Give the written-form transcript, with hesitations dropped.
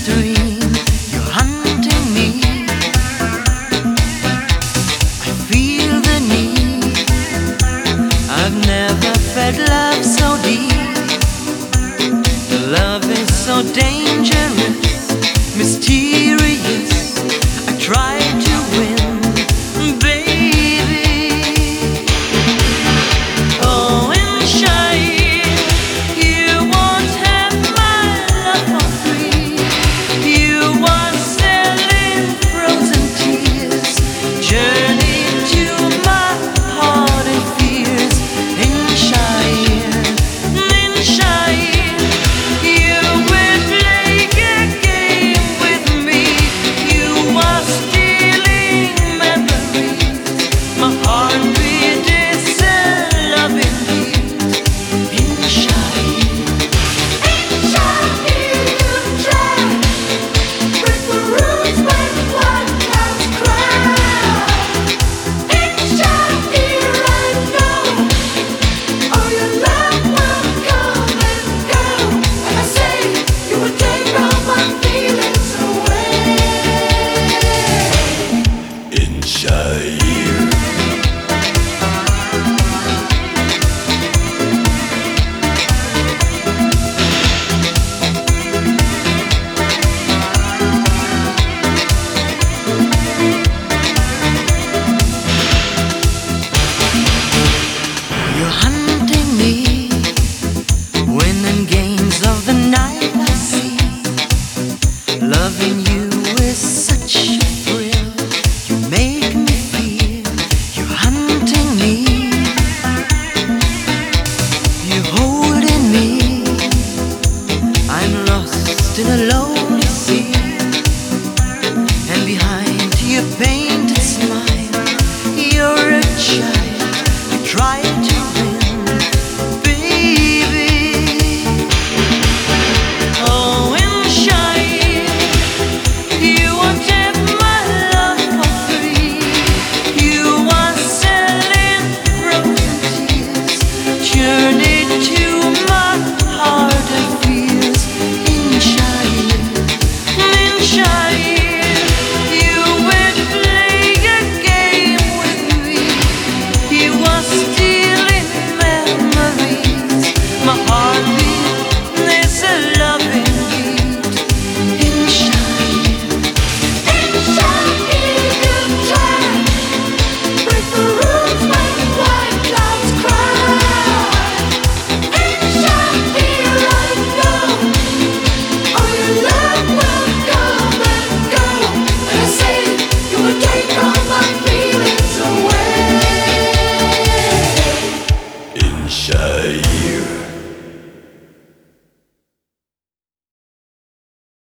dream, you're hunting me. I feel the need. I've never felt love so deep. Love is so dangerous, mysterious. I try to win, baby. Oh, and shy, you won't have my love for free. You are selling frozen tears, journey to my heart and fears. And shy, you will play a game with me. You are stealing memories. My heartbeat is a loving beat. Inside, you try. Break the rules when one comes cry. Inside here I know all your love will come and go. And I say you will take all my feelings away. Inside. you're hunting me. Winning games of the night I see. Loving you is such a thrill. You make me feel you're hunting me. You're holding me. I'm lost in a lonely sea. And behind your